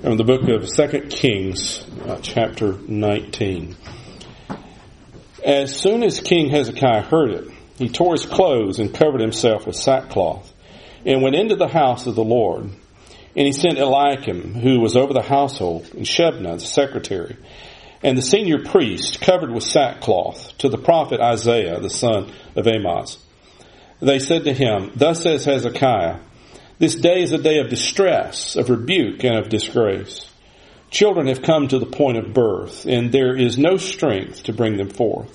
From the book of 2 Kings, chapter 19. As soon as King Hezekiah heard it, he tore his clothes and covered himself with sackcloth, and went into the house of the Lord. And he sent Eliakim, who was over the household, and Shebna, the secretary, and the senior priest, covered with sackcloth, to the prophet Isaiah, the son of Amoz. They said to him, "Thus says Hezekiah, this day is a day of distress, of rebuke, and of disgrace. Children have come to the point of birth, and there is no strength to bring them forth.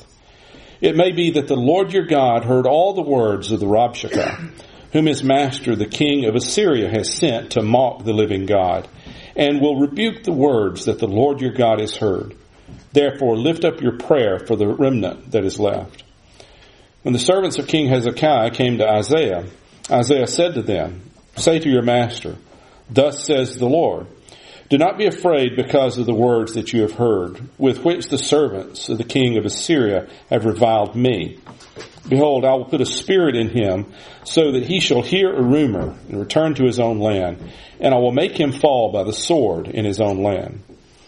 It may be that the Lord your God heard all the words of the Rabshakeh, whom his master, the king of Assyria, has sent to mock the living God, and will rebuke the words that the Lord your God has heard. Therefore lift up your prayer for the remnant that is left." When the servants of King Hezekiah came to Isaiah, Isaiah said to them, "Say to your master, thus says the Lord, do not be afraid because of the words that you have heard, with which the servants of the king of Assyria have reviled me. Behold, I will put a spirit in him, so that he shall hear a rumor and return to his own land, and I will make him fall by the sword in his own land."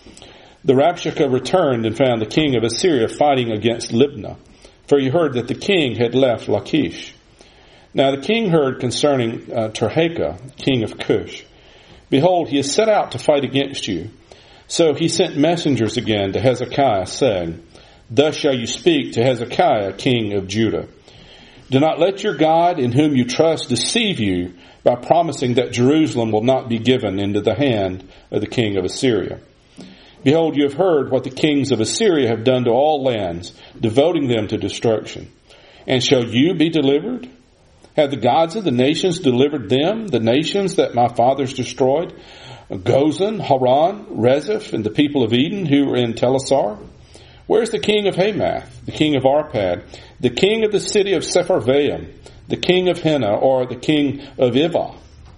The Rabshakeh returned and found the king of Assyria fighting against Libnah, for he heard that the king had left Lachish. Now the king heard concerning Tirhakah, king of Cush. Behold, he has set out to fight against you. So he sent messengers again to Hezekiah, saying, "Thus shall you speak to Hezekiah, king of Judah. Do not let your God, in whom you trust, deceive you by promising that Jerusalem will not be given into the hand of the king of Assyria. Behold, you have heard what the kings of Assyria have done to all lands, devoting them to destruction. And shall you be delivered? Have the gods of the nations delivered them, the nations that my fathers destroyed? Gozan, Haran, Rezeph, and the people of Eden who were in Telassar? Where is the king of Hamath, the king of Arpad, the king of the city of Sepharvaim, the king of Hena, or the king of Ivah?"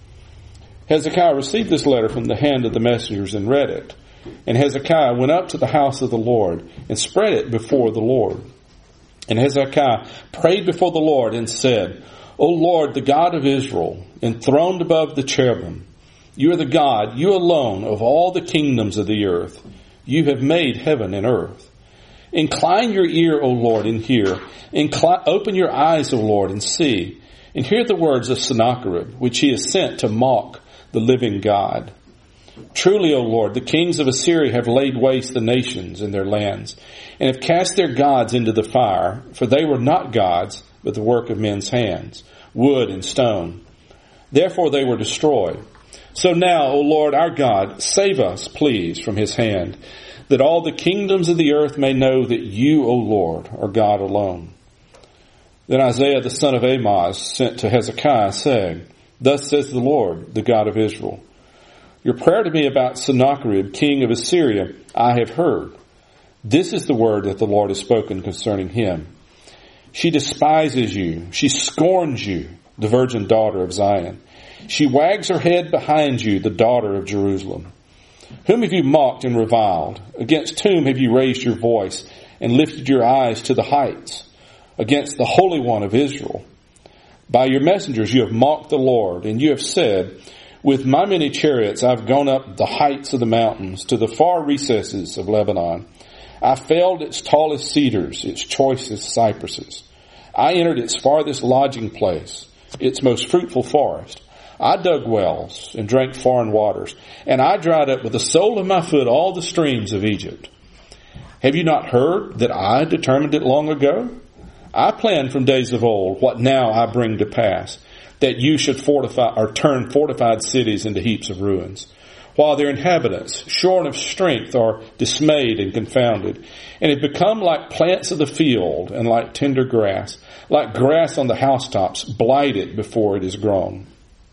Hezekiah received this letter from the hand of the messengers and read it. And Hezekiah went up to the house of the Lord and spread it before the Lord. And Hezekiah prayed before the Lord and said, "O Lord, the God of Israel, enthroned above the cherubim, you are the God, you alone, of all the kingdoms of the earth. You have made heaven and earth. Incline your ear, O Lord, and hear. Open your eyes, O Lord, and see. And hear the words of Sennacherib, which he has sent to mock the living God. Truly, O Lord, the kings of Assyria have laid waste the nations and their lands, and have cast their gods into the fire, for they were not gods, but the work of men's hands, wood and stone. Therefore they were destroyed. So now, O Lord our God, save us, please, from his hand, that all the kingdoms of the earth may know that you, O Lord, are God alone." Then Isaiah the son of Amoz sent to Hezekiah, saying, "Thus says the Lord, the God of Israel, your prayer to me about Sennacherib, king of Assyria, I have heard. This is the word that the Lord has spoken concerning him. She despises you. She scorns you, the virgin daughter of Zion. She wags her head behind you, the daughter of Jerusalem. Whom have you mocked and reviled? Against whom have you raised your voice and lifted your eyes to the heights? Against the Holy One of Israel. By your messengers you have mocked the Lord, and you have said, with my many chariots I've gone up the heights of the mountains, to the far recesses of Lebanon. I felled its tallest cedars, its choicest cypresses. I entered its farthest lodging place, its most fruitful forest. I dug wells and drank foreign waters, and I dried up with the sole of my foot all the streams of Egypt. Have you not heard that I determined it long ago? I planned from days of old what now I bring to pass, that you should fortify or turn fortified cities into heaps of ruins, while their inhabitants, shorn of strength, are dismayed and confounded, and have become like plants of the field and like tender grass, like grass on the housetops, blighted before it is grown.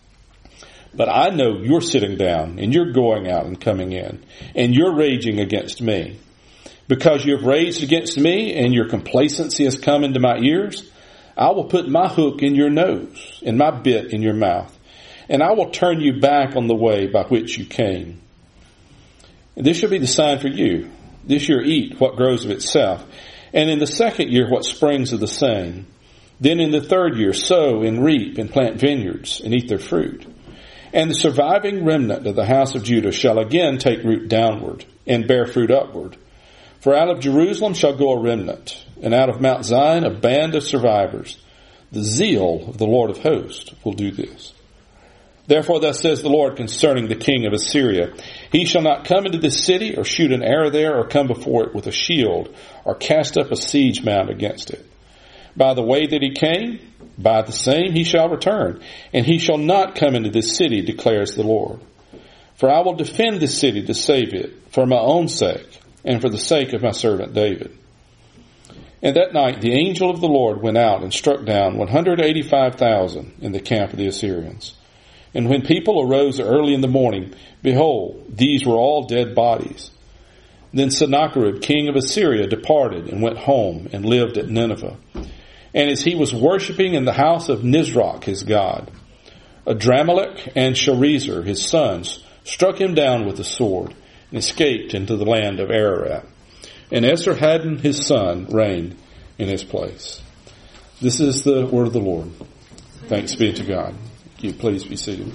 But I know you're sitting down, and you're going out and coming in, and you're raging against me. Because you have raged against me, and your complacency has come into my ears, I will put my hook in your nose and my bit in your mouth, and I will turn you back on the way by which you came. And this shall be the sign for you. This year eat what grows of itself, and in the second year what springs of the same. Then in the third year sow and reap and plant vineyards and eat their fruit. And the surviving remnant of the house of Judah shall again take root downward and bear fruit upward. For out of Jerusalem shall go a remnant, and out of Mount Zion a band of survivors. The zeal of the Lord of hosts will do this. Therefore thus says the Lord concerning the king of Assyria, he shall not come into this city, or shoot an arrow there, or come before it with a shield, or cast up a siege mound against it. By the way that he came, by the same he shall return, and he shall not come into this city, declares the Lord. For I will defend this city to save it, for my own sake, and for the sake of my servant David. And that night the angel of the Lord went out and struck down 185,000 in the camp of the Assyrians. And when people arose early in the morning, behold, these were all dead bodies. Then Sennacherib, king of Assyria, departed and went home and lived at Nineveh. And as he was worshipping in the house of Nisroch, his god, Adramelech and Sharezer, his sons, struck him down with the sword and escaped into the land of Ararat. And Esarhaddon, his son, reigned in his place. This is the word of the Lord. Thanks be to God. You please be seated.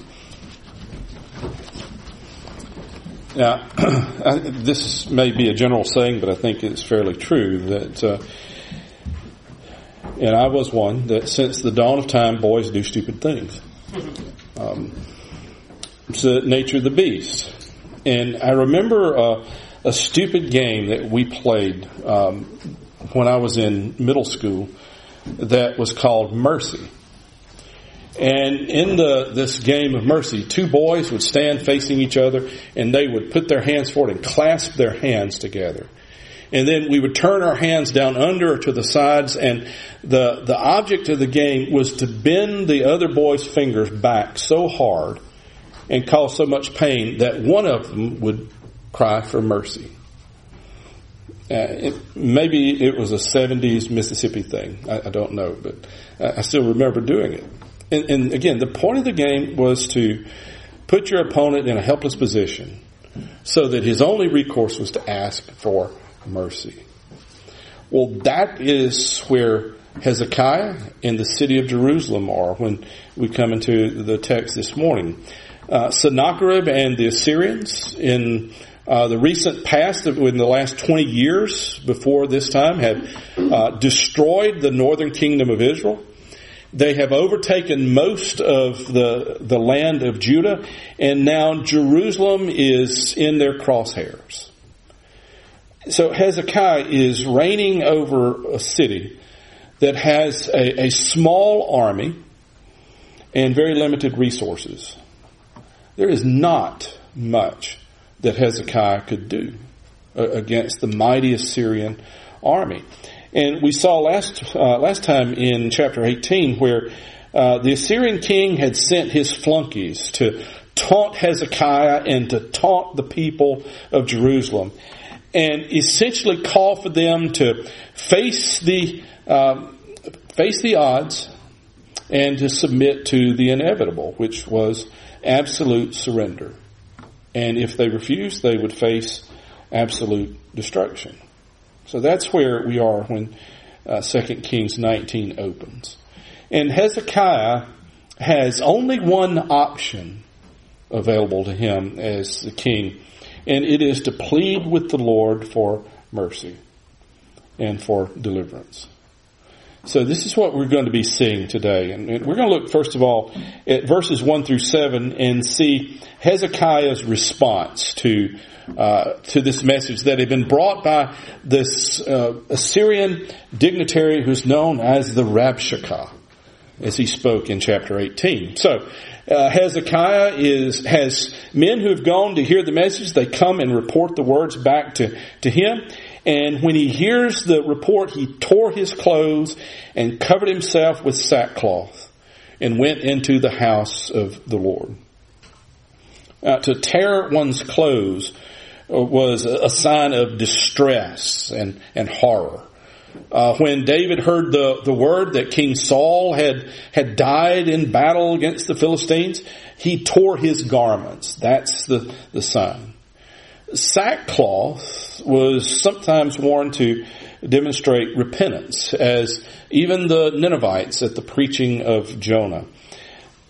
Now, this may be a general saying, but I think it's fairly true that, and I was one, that since the dawn of time, boys do stupid things. It's the nature of the beast. And I remember a stupid game that we played when I was in middle school that was called Mercy. And in this game of Mercy, two boys would stand facing each other, and they would put their hands forward and clasp their hands together. And then we would turn our hands down under or to the sides, and the object of the game was to bend the other boy's fingers back so hard and cause so much pain that one of them would cry for mercy. Maybe it was a 70s Mississippi thing. I don't know, but I still remember doing it. And again, the point of the game was to put your opponent in a helpless position so that his only recourse was to ask for mercy. Well, that is where Hezekiah and the city of Jerusalem are when we come into the text this morning. Sennacherib and the Assyrians in the recent past, in the last 20 years before this time, have destroyed the northern kingdom of Israel. They have overtaken most of the land of Judah, and now Jerusalem is in their crosshairs. So Hezekiah is reigning over a city that has a small army and very limited resources. There is not much that Hezekiah could do against the mighty Assyrian army. And we saw last time in chapter 18 where the Assyrian king had sent his flunkies to taunt Hezekiah and to taunt the people of Jerusalem, and essentially call for them to face the odds and to submit to the inevitable, which was absolute surrender. And if they refused, they would face absolute destruction. So that's where we are when 2 Kings 19 opens. And Hezekiah has only one option available to him as the king, and it is to plead with the Lord for mercy and for deliverance. So this is what we're going to be seeing today. And we're going to look, first of all, at verses 1 through 7 and see Hezekiah's response to this message that had been brought by this Assyrian dignitary who's known as the Rabshakeh, as he spoke in chapter 18. So Hezekiah has men who have gone to hear the message. They come and report the words back to him. And when he hears the report, he tore his clothes and covered himself with sackcloth and went into the house of the Lord. To tear one's clothes was a sign of distress and horror. When David heard the word that King Saul had died in battle against the Philistines, he tore his garments. That's the sign. Sackcloth was sometimes worn to demonstrate repentance, as even the Ninevites at the preaching of Jonah.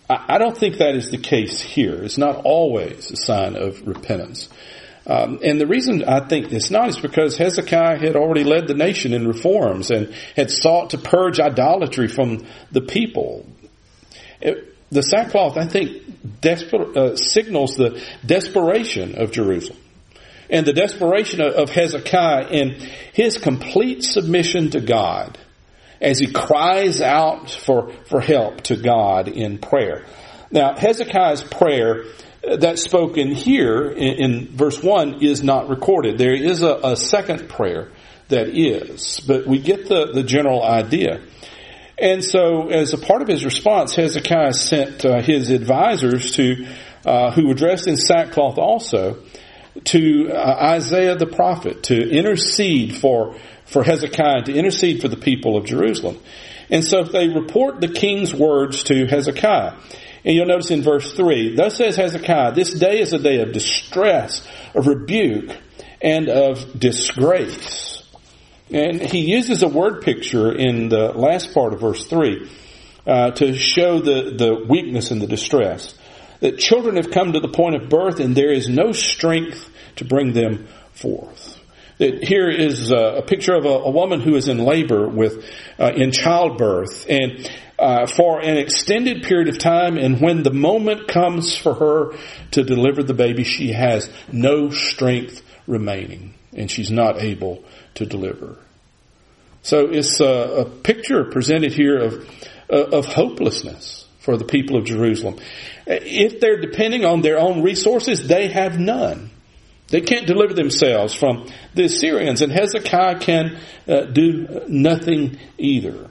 I don't think that is the case here. It's not always a sign of repentance. And the reason I think it's not is because Hezekiah had already led the nation in reforms and had sought to purge idolatry from the people. The sackcloth, I think, signals the desperation of Jerusalem and the desperation of Hezekiah and his complete submission to God as he cries out for help to God in prayer. Now, Hezekiah's prayer that's spoken here in verse 1 is not recorded. There is a second prayer that is, but we get the general idea. And so, as a part of his response, Hezekiah sent his advisors who were dressed in sackcloth also, to Isaiah the prophet to intercede for Hezekiah, to intercede for the people of Jerusalem. And so they report the king's words to Hezekiah. And you'll notice in verse 3, thus says Hezekiah, this day is a day of distress, of rebuke, and of disgrace. And he uses a word picture in the last part of verse 3 to show the weakness and the distress. That children have come to the point of birth and there is no strength to bring them forth. That here is a picture of a woman who is in labor in childbirth and for an extended period of time, and when the moment comes for her to deliver the baby, she has no strength remaining and she's not able to deliver. So it's a picture presented here of hopelessness for the people of Jerusalem. If they're depending on their own resources, they have none. They can't deliver themselves from the Assyrians, and Hezekiah can do nothing either.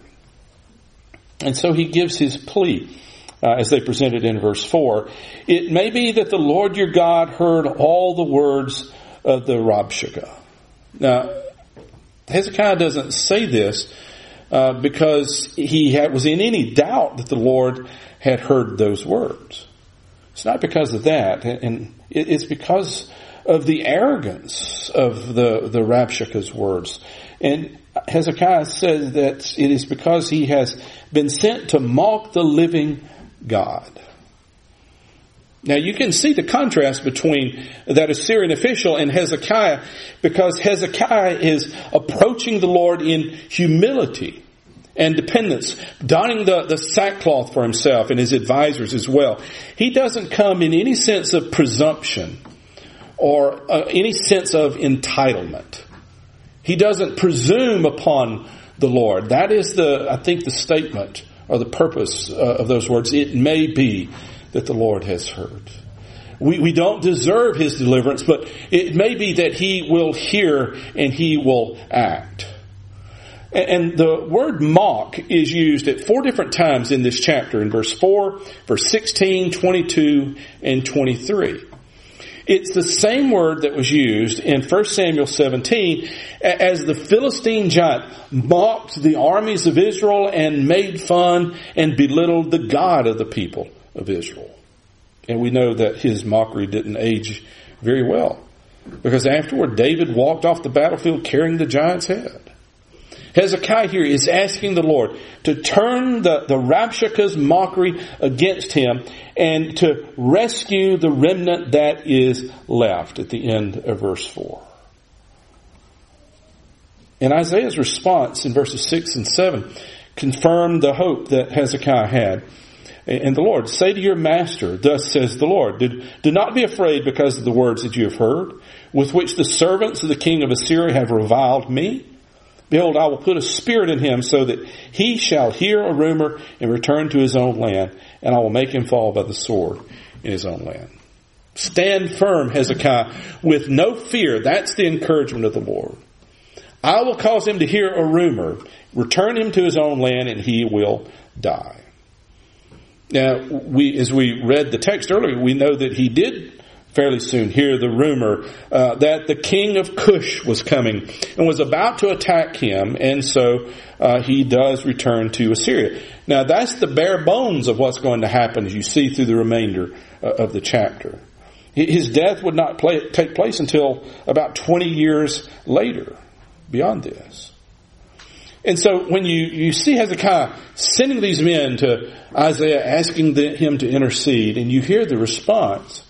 And so he gives his plea, as they presented in verse 4. It may be that the Lord your God heard all the words of the Rabshakeh. Now, Hezekiah doesn't say this because he was in any doubt that the Lord had heard those words. It's not because of that, and it's because of the arrogance of the Rabshakeh's words. And Hezekiah says that it is because he has been sent to mock the living God. Now you can see the contrast between that Assyrian official and Hezekiah, because Hezekiah is approaching the Lord in humility and dependence, donning the sackcloth for himself and his advisors as well. He doesn't come in any sense of presumption or any sense of entitlement. He doesn't presume upon the Lord. That is I think the statement or the purpose of those words. It may be that the Lord has heard. We don't deserve his deliverance, but it may be that he will hear and he will act. And the word mock is used at 4 different times in this chapter, in verse 4, verse 16, 22, and 23. It's the same word that was used in 1 Samuel 17 as the Philistine giant mocked the armies of Israel and made fun and belittled the God of the people of Israel. And we know that his mockery didn't age very well, because afterward David walked off the battlefield carrying the giant's head. Hezekiah here is asking the Lord to turn the Rabshakeh's mockery against him and to rescue the remnant that is left at the end of verse 4. And Isaiah's response in verses 6 and 7 confirmed the hope that Hezekiah had. And the Lord, say to your master, thus says the Lord, do not be afraid because of the words that you have heard, with which the servants of the king of Assyria have reviled me. Behold, I will put a spirit in him so that he shall hear a rumor and return to his own land, and I will make him fall by the sword in his own land. Stand firm, Hezekiah, with no fear. That's the encouragement of the Lord. I will cause him to hear a rumor, return him to his own land, and he will die. Now, as we read the text earlier, we know that he did fairly soon hear the rumor that the king of Cush was coming and was about to attack him, and so he does return to Assyria. Now, that's the bare bones of what's going to happen as you see through the remainder of the chapter. His death would not take place until about 20 years later, beyond this. And so when you see Hezekiah sending these men to Isaiah, asking him to intercede, and you hear the response,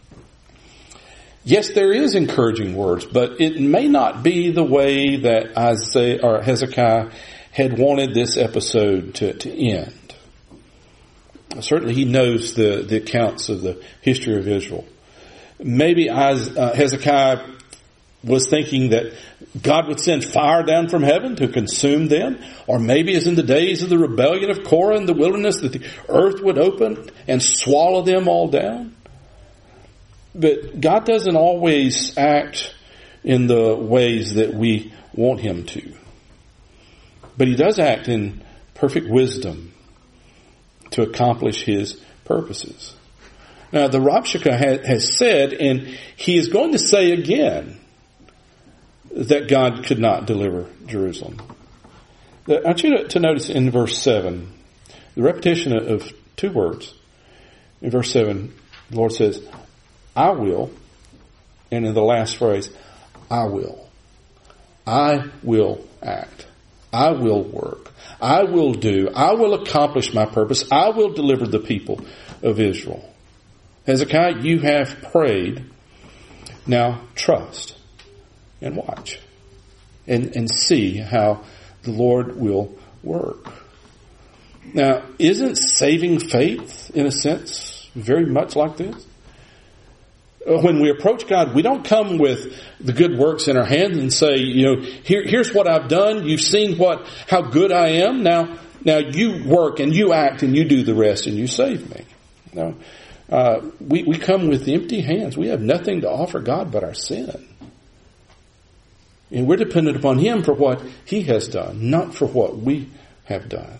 yes, there is encouraging words, but it may not be the way that Isaiah or Hezekiah had wanted this episode to end. Certainly he knows the accounts of the history of Israel. Maybe Hezekiah was thinking that God would send fire down from heaven to consume them. Or maybe as in the days of the rebellion of Korah in the wilderness, that the earth would open and swallow them all down. But God doesn't always act in the ways that we want him to. But he does act in perfect wisdom to accomplish his purposes. Now, the Rabshakeh has said, and he is going to say again, that God could not deliver Jerusalem. I want you to notice in verse 7, the repetition of two words. In verse 7, the Lord says, I will, and in the last phrase, I will. I will act. I will work. I will do. I will accomplish my purpose. I will deliver the people of Israel. Hezekiah, you have prayed. Now trust and watch and see how the Lord will work. Now, isn't saving faith, in a sense, very much like this? When we approach God, we don't come with the good works in our hands and say, here's what I've done. You've seen how good I am. Now you work and you act and you do the rest and you save me. No. We come with empty hands. We have nothing to offer God but our sin. And we're dependent upon him for what he has done, not for what we have done.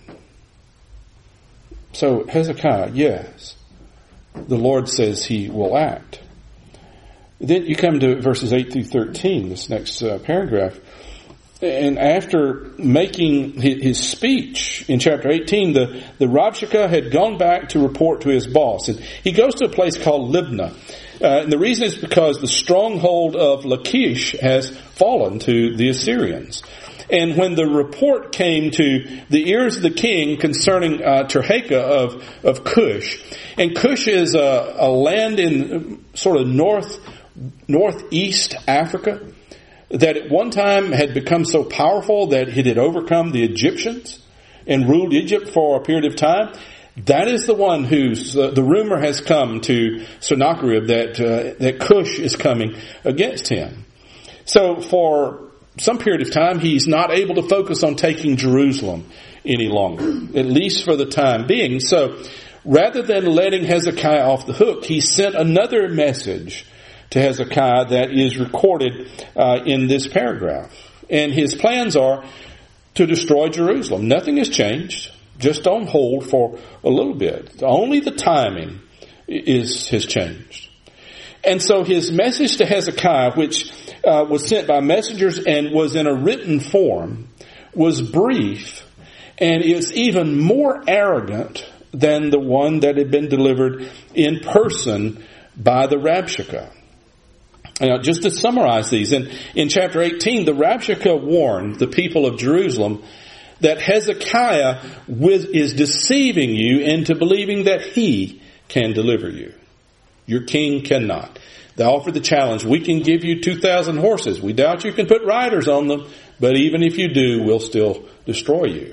So Hezekiah, yes, the Lord says he will act. Then you come to verses 8 through 13, this next paragraph. And after making his speech in chapter 18, the Rabshakeh had gone back to report to his boss. And he goes to a place called Libnah. And the reason is because the stronghold of Lachish has fallen to the Assyrians. And when the report came to the ears of the king concerning Tirhakah of Cush, and Cush is a land in sort of northeast Africa, that at one time had become so powerful that it had overcome the Egyptians and ruled Egypt for a period of time. That is the one whose the rumor has come to Sennacherib that Cush is coming against him. So for some period of time, he's not able to focus on taking Jerusalem any longer, at least for the time being. So rather than letting Hezekiah off the hook, he sent another message to Hezekiah that is recorded in this paragraph. And his plans are to destroy Jerusalem. Nothing has changed, just on hold for a little bit. Only the timing has changed. And so his message to Hezekiah, which was sent by messengers and was in a written form, was brief, and is even more arrogant than the one that had been delivered in person by the Rabshakeh. Now, just to summarize these, in chapter 18, the Rabshakeh warned the people of Jerusalem that Hezekiah is deceiving you into believing that he can deliver you. Your king cannot. They offered the challenge, we can give you 2,000 horses. We doubt you can put riders on them, but even if you do, we'll still destroy you.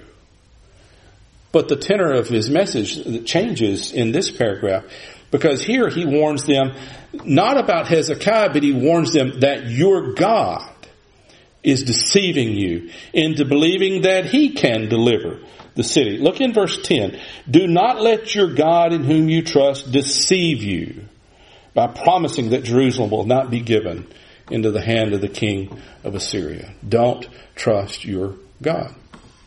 But the tenor of his message changes in this paragraph, because here he warns them not about Hezekiah, but he warns them that your God is deceiving you into believing that he can deliver the city. Look in verse 10. Do not let your God in whom you trust deceive you by promising that Jerusalem will not be given into the hand of the king of Assyria. Don't trust your God.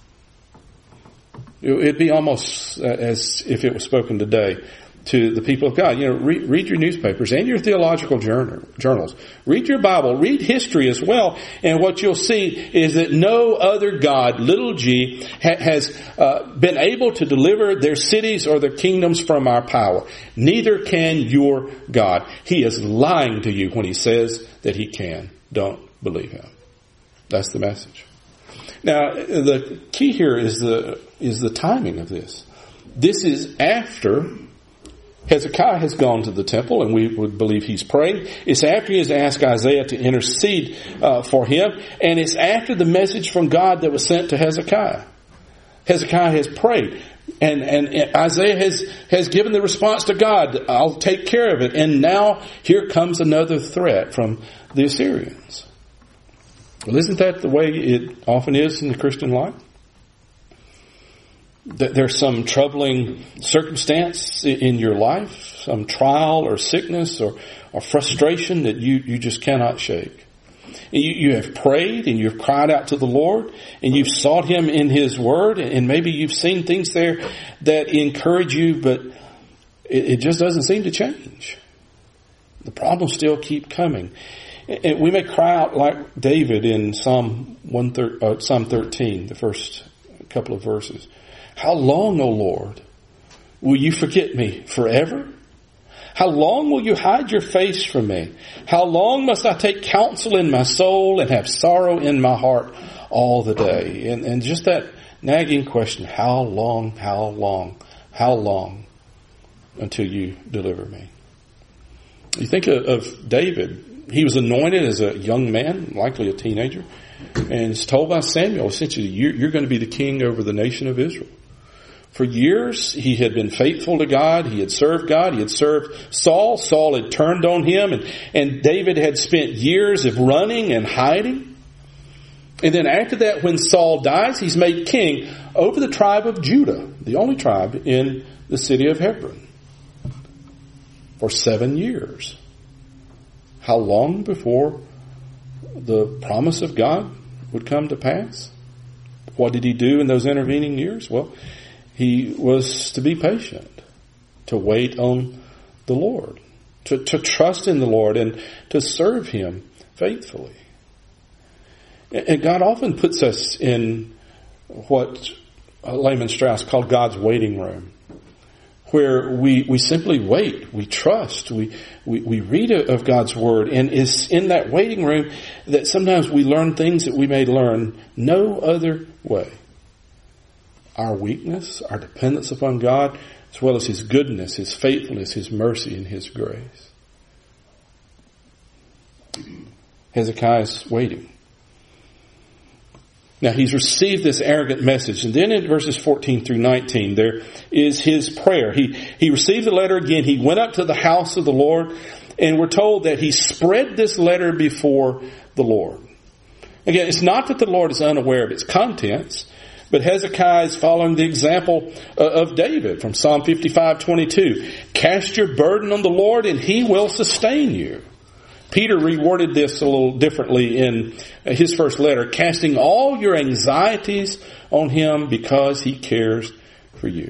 It'd be almost as if it was spoken today to the people of God. Read your newspapers and your theological journals. Read your Bible. Read history as well. And what you'll see is that no other God, little g, has been able to deliver their cities or their kingdoms from our power. Neither can your God. He is lying to you when he says that he can. Don't believe him. That's the message. Now, the key here is the timing of this. This is after Hezekiah has gone to the temple, and we would believe he's praying. It's after he has asked Isaiah to intercede for him, and it's after the message from God that was sent to Hezekiah. Hezekiah has prayed, and Isaiah has given the response to God, I'll take care of it. And now here comes another threat from the Assyrians. Well, isn't that the way it often is in the Christian life? That there's some troubling circumstance in your life, some trial or sickness or frustration that you just cannot shake. And you have prayed and you've cried out to the Lord and you've sought Him in His Word, and maybe you've seen things there that encourage you, but it just doesn't seem to change. The problems still keep coming. And we may cry out like David in Psalm 13, the first couple of verses. How long, O Lord, will you forget me forever? How long will you hide your face from me? How long must I take counsel in my soul and have sorrow in my heart all the day? And just that nagging question, how long until you deliver me? You think of David. He was anointed as a young man, likely a teenager, and is told by Samuel, essentially, you're going to be the king over the nation of Israel. For years, he had been faithful to God. He had served God. He had served Saul. Saul had turned on him, and David had spent years of running and hiding. And then after that, when Saul dies, he's made king over the tribe of Judah, the only tribe in the city of Hebron, for 7 years. How long before the promise of God would come to pass? What did he do in those intervening years? Well, he was to be patient, to wait on the Lord, to trust in the Lord and to serve Him faithfully. And God often puts us in what Lehman Strauss called God's waiting room, where we simply wait, we trust, we read of God's Word, and it's in that waiting room that sometimes we learn things that we may learn no other way. Our weakness, our dependence upon God, as well as His goodness, His faithfulness, His mercy, and His grace. Hezekiah's waiting. Now he's received this arrogant message, and then in verses 14 through 19 there is his prayer. He received the letter again. He went up to the house of the Lord, and we're told that he spread this letter before the Lord. Again, it's not that the Lord is unaware of its contents, but Hezekiah is following the example of David from Psalm 55:22. Cast your burden on the Lord and He will sustain you. Peter reworded this a little differently in his first letter, casting all your anxieties on Him because He cares for you.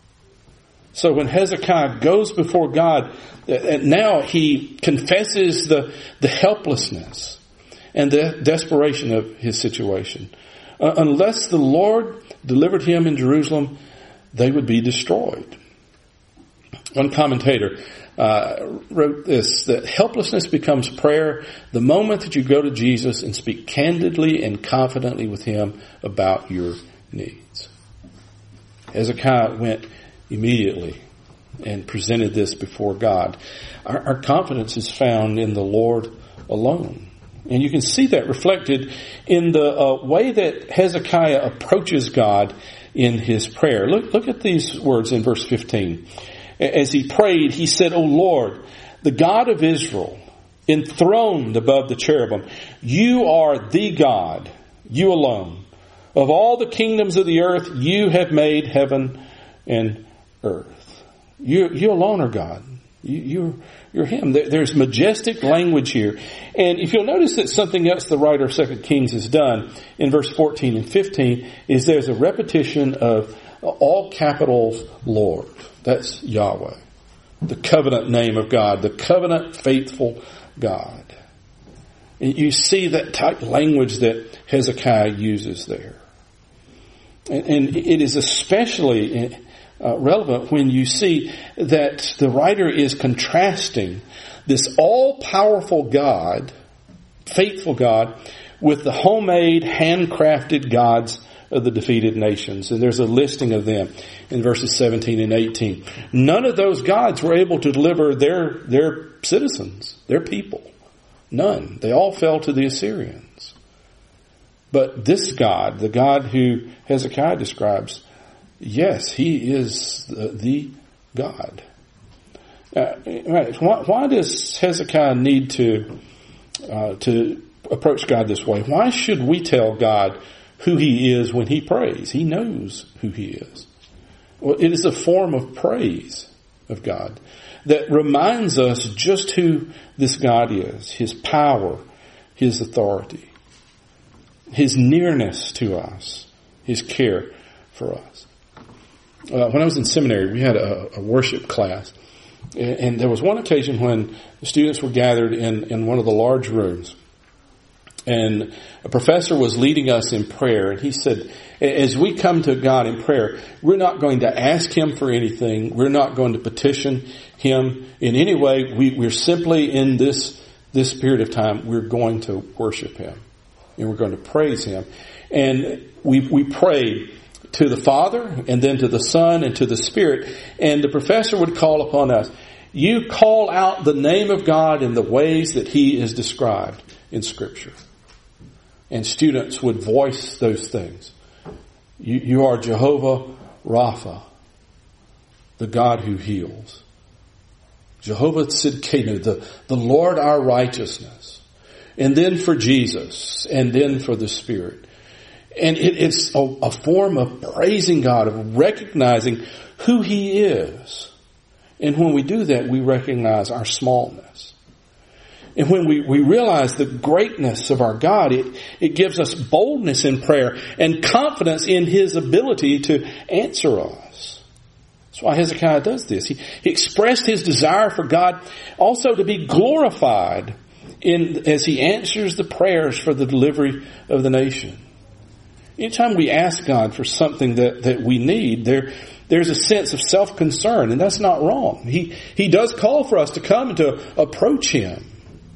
So when Hezekiah goes before God, now he confesses the helplessness and the desperation of his situation. Unless the Lord delivered him in Jerusalem, they would be destroyed. One commentator wrote this, that helplessness becomes prayer the moment that you go to Jesus and speak candidly and confidently with Him about your needs. Hezekiah went immediately and presented this before God. Our confidence is found in the Lord alone. And you can see that reflected in the way that Hezekiah approaches God in his prayer. Look at these words in verse 15. As he prayed, he said, O Lord, the God of Israel, enthroned above the cherubim, you are the God, you alone. Of all the kingdoms of the earth, you have made heaven and earth. You alone are God. You're Him. There's majestic language here. And if you'll notice that something else the writer of 2 Kings has done in verse 14 and 15 is there's a repetition of all capitals Lord. That's Yahweh. The covenant name of God. The covenant faithful God. And you see that type of language that Hezekiah uses there. And it is especially relevant when you see that the writer is contrasting this all-powerful God, faithful God, with the homemade, handcrafted gods of the defeated nations. And there's a listing of them in verses 17 and 18. None of those gods were able to deliver their citizens, their people. None. They all fell to the Assyrians. But this God, the God who Hezekiah describes, yes, he is the God. Why does Hezekiah need to approach God this way? Why should we tell God who he is when he prays? He knows who he is. Well, it is a form of praise of God that reminds us just who this God is, his power, his authority, his nearness to us, his care for us. When I was in seminary, we had a worship class. And there was one occasion when the students were gathered in one of the large rooms. And a professor was leading us in prayer. And he said, as we come to God in prayer, we're not going to ask him for anything. We're not going to petition him in any way. We're simply in this period of time, we're going to worship him. And we're going to praise him. And we pray to the Father, and then to the Son, and to the Spirit. And the professor would call upon us. You call out the name of God in the ways that he is described in Scripture. And students would voice those things. You are Jehovah Rapha, the God who heals. Jehovah Tzidkenu, the Lord our righteousness. And then for Jesus, and then for the Spirit. And it's a form of praising God, of recognizing who he is. And when we do that, we recognize our smallness. And when we realize the greatness of our God, it gives us boldness in prayer and confidence in his ability to answer us. That's why Hezekiah does this. He expressed his desire for God also to be glorified as he answers the prayers for the delivery of the nation. Anytime we ask God for something that we need, there's a sense of self-concern, and that's not wrong. He does call for us to come and to approach him.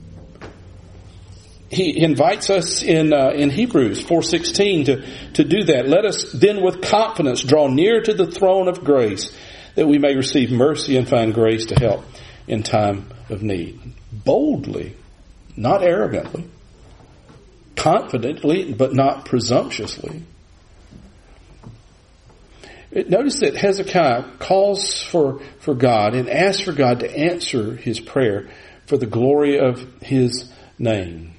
He invites us in Hebrews 4:16 to do that. Let us then with confidence draw near to the throne of grace, that we may receive mercy and find grace to help in time of need. Boldly, not arrogantly. Confidently, but not presumptuously. Notice that Hezekiah calls for God and asks for God to answer his prayer for the glory of his name.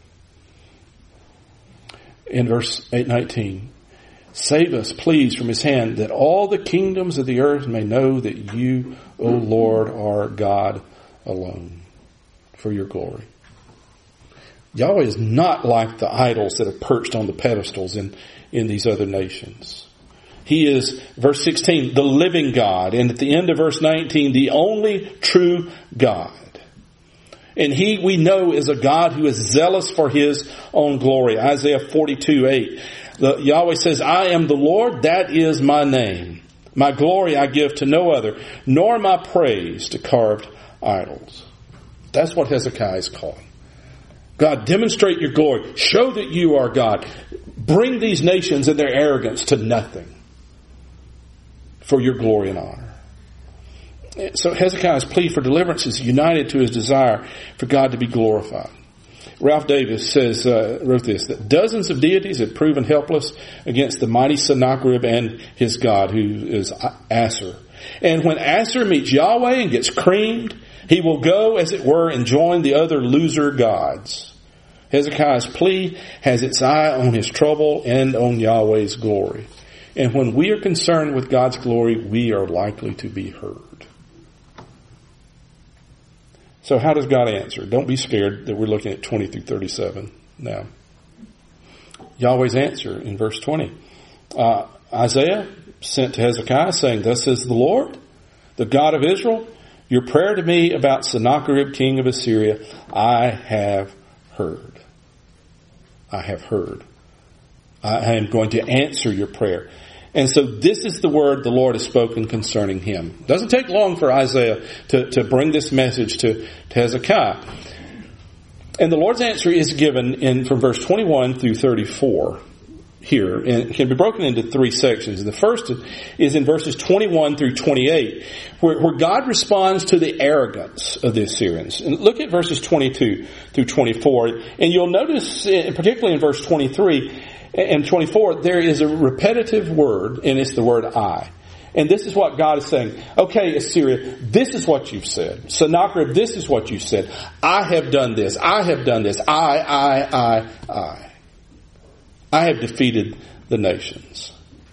In verse 8:19, save us, please, from his hand, that all the kingdoms of the earth may know that you, O Lord, are God alone, for your glory. Yahweh is not like the idols that are perched on the pedestals in these other nations. He is, verse 16, the living God. And at the end of verse 19, the only true God. And he, we know, is a God who is zealous for his own glory. Isaiah 42:8. Yahweh says, I am the Lord, that is my name. My glory I give to no other, nor my praise to carved idols. That's what Hezekiah is calling. God, demonstrate your glory. Show that you are God. Bring these nations and their arrogance to nothing for your glory and honor. So Hezekiah's plea for deliverance is united to his desire for God to be glorified. Ralph Davis wrote this, that dozens of deities had proven helpless against the mighty Sennacherib and his God, who is Assur. And when Assur meets Yahweh and gets creamed, he will go, as it were, and join the other loser gods. Hezekiah's plea has its eye on his trouble and on Yahweh's glory. And when we are concerned with God's glory, we are likely to be heard. So how does God answer? Don't be scared that we're looking at 20 through 37 now. Yahweh's answer in verse 20. Isaiah sent to Hezekiah saying, thus says the Lord, the God of Israel, your prayer to me about Sennacherib, king of Assyria, I have heard. I have heard. I am going to answer your prayer. And so this is the word the Lord has spoken concerning him. It doesn't take long for Isaiah to bring this message to Hezekiah. And the Lord's answer is given from verse 21 through 34 here. And it can be broken into three sections. The first is in verses 21 through 28, where God responds to the arrogance of the Assyrians. And look at verses 22 through 24. And you'll notice, particularly in verse 23 and 24, there is a repetitive word, and it's the word I. And this is what God is saying. Okay, Assyria, this is what you've said. Sennacherib, this is what you said. I have done this. I have done this. I have defeated the nations.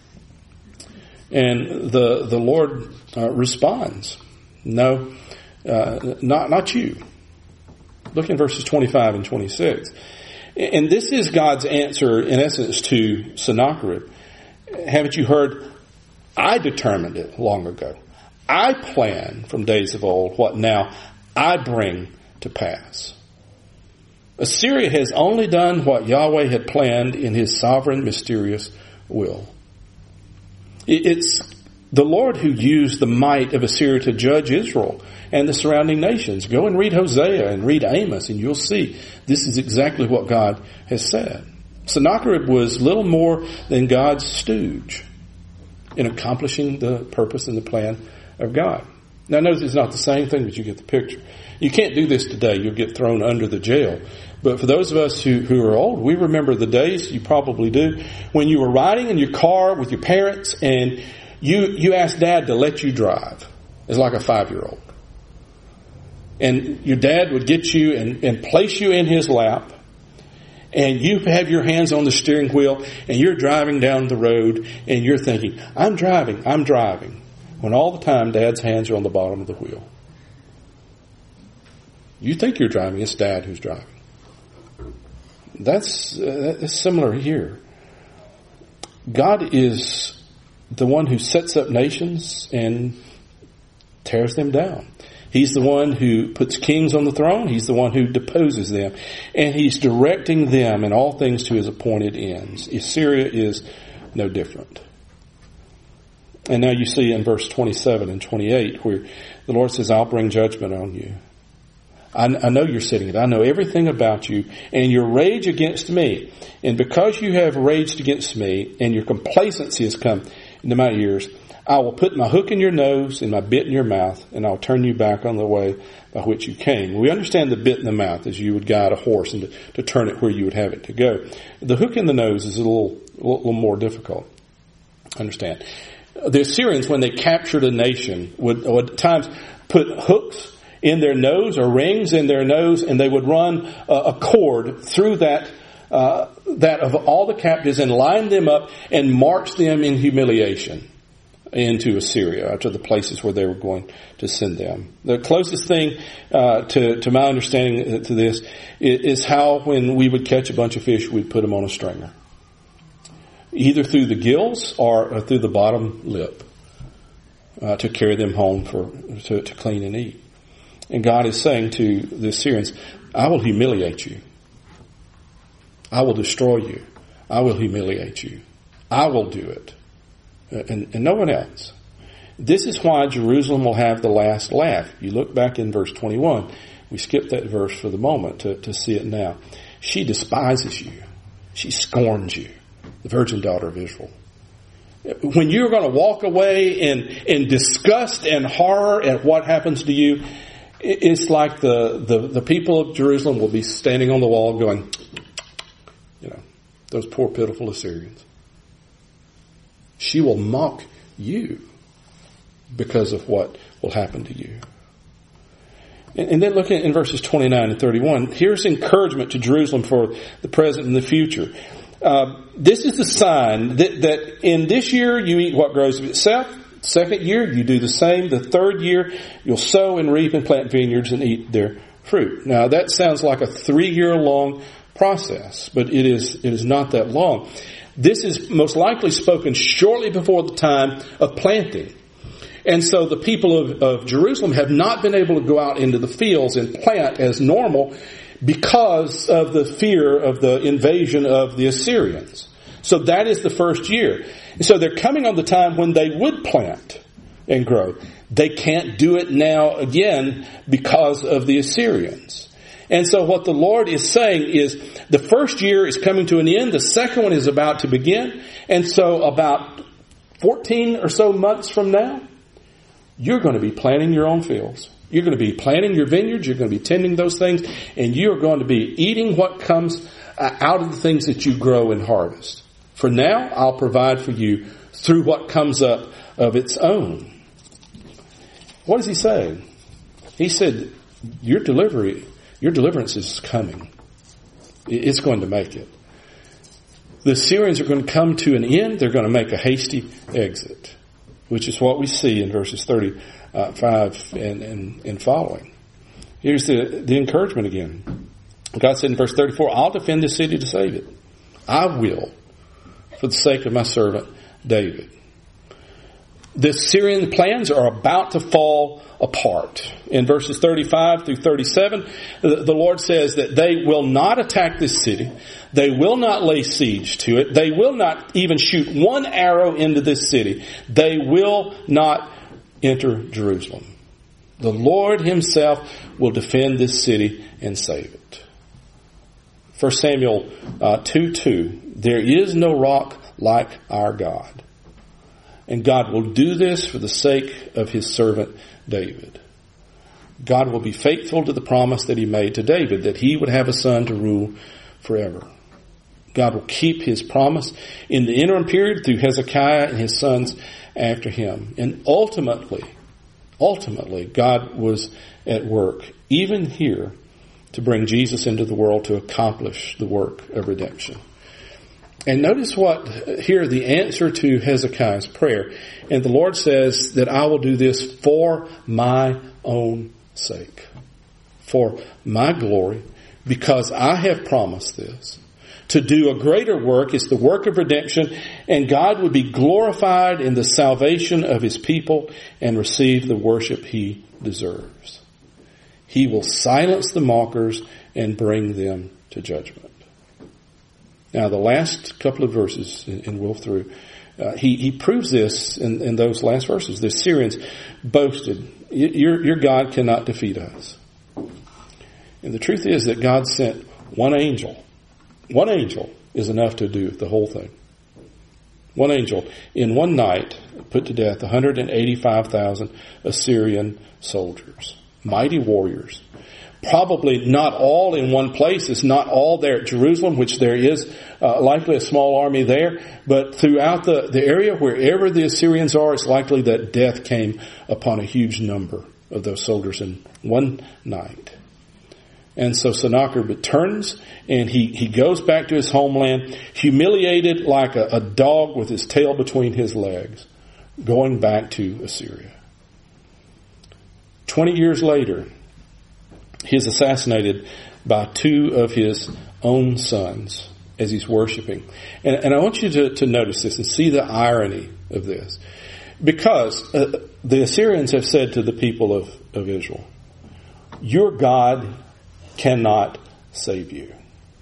And the Lord responds, no, not you. Look in verses 25 and 26. And this is God's answer, in essence, to Sennacherib. Haven't you heard? I determined it long ago. I planned from days of old what now I bring to pass. Assyria has only done what Yahweh had planned in his sovereign, mysterious will. It's the Lord who used the might of Assyria to judge Israel and the surrounding nations. Go and read Hosea and read Amos, and you'll see this is exactly what God has said. Sennacherib was little more than God's stooge in accomplishing the purpose and the plan of God. Now notice it's not the same thing, but you get the picture. You can't do this today. You'll get thrown under the jail. But for those of us who are old, we remember the days, you probably do, when you were riding in your car with your parents and you asked Dad to let you drive. It's like a 5-year-old. And your dad would get you and place you in his lap. And you have your hands on the steering wheel and you're driving down the road and you're thinking, I'm driving. When all the time Dad's hands are on the bottom of the wheel. You think you're driving, it's Dad who's driving. That's similar here. God is the one who sets up nations and tears them down. He's the one who puts kings on the throne. He's the one who deposes them. And he's directing them in all things to his appointed ends. Assyria is no different. And now you see in verse 27 and 28 where the Lord says, I'll bring judgment on you. I know you're sitting it. I know everything about you and your rage against me. And because you have raged against me and your complacency has come into my ears, I will put my hook in your nose and my bit in your mouth, and I'll turn you back on the way by which you came. We understand the bit in the mouth as you would guide a horse and to turn it where you would have it to go. The hook in the nose is a little more difficult. Understand. The Assyrians, when they captured a nation, would at times put hooks in their nose or rings in their nose, and they would run a cord through that of all the captives and line them up and march them in humiliation into Assyria, to the places where they were going to send them. The closest thing to my understanding to this is how when we would catch a bunch of fish, we'd put them on a stringer, either through the gills or through the bottom lip, to carry them home to clean and eat. And God is saying to the Assyrians, I will humiliate you. I will destroy you. I will humiliate you. I will do it. And no one else. This is why Jerusalem will have the last laugh. You look back in verse 21. We skipped that verse for the moment to see it now. She despises you. She scorns you, the virgin daughter of Israel. When you're going to walk away in disgust and horror at what happens to you, it's like the people of Jerusalem will be standing on the wall going, those poor pitiful Assyrians. She will mock you because of what will happen to you. And then look in verses 29 and 31. Here's encouragement to Jerusalem for the present and the future. This is the sign that in this year you eat what grows of itself. Second year you do the same. The third year you'll sow and reap and plant vineyards and eat their fruit. Now that sounds like a 3-year long process, but it is not that long. This is most likely spoken shortly before the time of planting. And so the people of Jerusalem have not been able to go out into the fields and plant as normal because of the fear of the invasion of the Assyrians. So that is the first year. And so they're coming on the time when they would plant and grow. They can't do it now again because of the Assyrians. And so what the Lord is saying is the first year is coming to an end. The second one is about to begin. And so about 14 or so months from now, you're going to be planting your own fields. You're going to be planting your vineyards. You're going to be tending those things. And you're going to be eating what comes out of the things that you grow and harvest. For now, I'll provide for you through what comes up of its own. What is he saying? He said, your deliverance is coming. It's going to make it. The Assyrians are going to come to an end. They're going to make a hasty exit, which is what we see in verses 35 and following. Here's the encouragement again. God said in verse 34, I'll defend this city to save it. I will, for the sake of my servant David. The Syrian plans are about to fall apart. In verses 35 through 37, the Lord says that they will not attack this city. They will not lay siege to it. They will not even shoot one arrow into this city. They will not enter Jerusalem. The Lord himself will defend this city and save it. 1 Samuel 2:2, there is no rock like our God. And God will do this for the sake of his servant David. God will be faithful to the promise that he made to David, that he would have a son to rule forever. God will keep his promise in the interim period through Hezekiah and his sons after him. And ultimately, God was at work, even here, to bring Jesus into the world to accomplish the work of redemption. And notice what, here, the answer to Hezekiah's prayer. And the Lord says that I will do this for my own sake. For my glory, because I have promised this. To do a greater work is the work of redemption, and God would be glorified in the salvation of his people and receive the worship he deserves. He will silence the mockers and bring them to judgment. Now, the last couple of verses, and we'll through, he proves this in those last verses. The Assyrians boasted, your God cannot defeat us. And the truth is that God sent one angel. One angel is enough to do the whole thing. One angel in one night put to death 185,000 Assyrian soldiers, mighty warriors. Probably not all in one place. It's not all there at Jerusalem, which there is likely a small army there. But throughout the area, wherever the Assyrians are, it's likely that death came upon a huge number of those soldiers in one night. And so Sennacherib turns and he goes back to his homeland, humiliated like a dog with his tail between his legs, going back to Assyria. 20 years later, he is assassinated by two of his own sons as he's worshiping. And I want you to notice this and see the irony of this. Because the Assyrians have said to the people of Israel, your God cannot save you.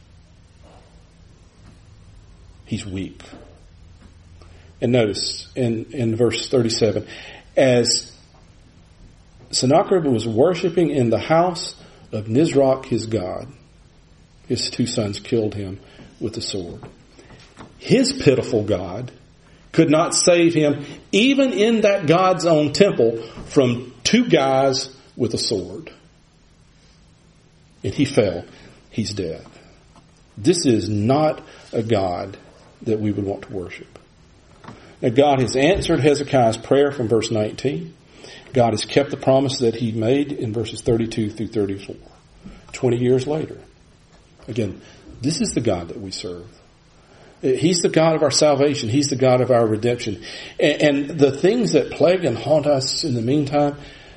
He's weak. And notice in verse 37, as Sennacherib was worshiping in the house of Nisroch, his god, his two sons killed him with the sword. His pitiful God could not save him, even in that God's own temple, from two guys with a sword. And he fell. He's dead. This is not a God that we would want to worship. Now, God has answered Hezekiah's prayer from verse 19. God has kept the promise that he made in verses 32 through 34. 20 years later. Again, this is the God that we serve. He's the God of our salvation. He's the God of our redemption. And the things that plague and haunt us in the meantime,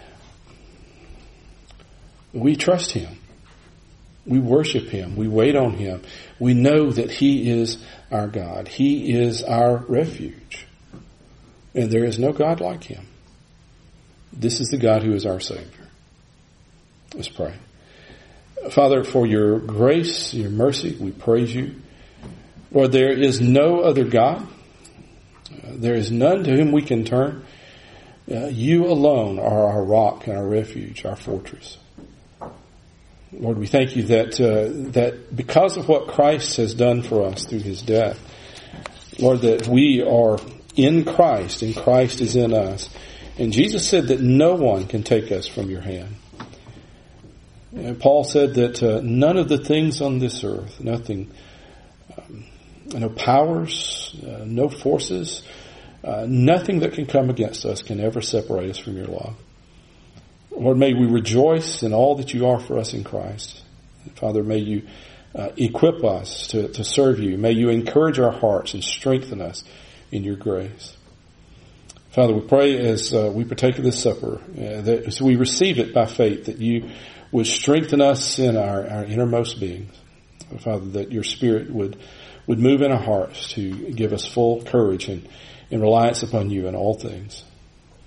we trust him. We worship him. We wait on him. We know that he is our God. He is our refuge. And there is no God like him. This is the God who is our Savior. Let's pray. Father, for your grace, your mercy, we praise you. Lord, there is no other God. There is none to whom we can turn. You alone are our rock and our refuge, our fortress. Lord, we thank you that because of what Christ has done for us through his death, Lord, that we are in Christ and Christ is in us. And Jesus said that no one can take us from your hand. And Paul said that none of the things on this earth, nothing, no powers, no forces, nothing that can come against us can ever separate us from your love. Lord, may we rejoice in all that you are for us in Christ. Father, may you equip us to serve you. May you encourage our hearts and strengthen us in your grace. Father, we pray as we partake of this supper, that as we receive it by faith, that you would strengthen us in our innermost beings. Father, that your Spirit would move in our hearts to give us full courage and reliance upon you in all things.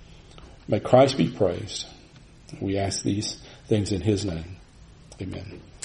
May Christ be praised. We ask these things in his name. Amen.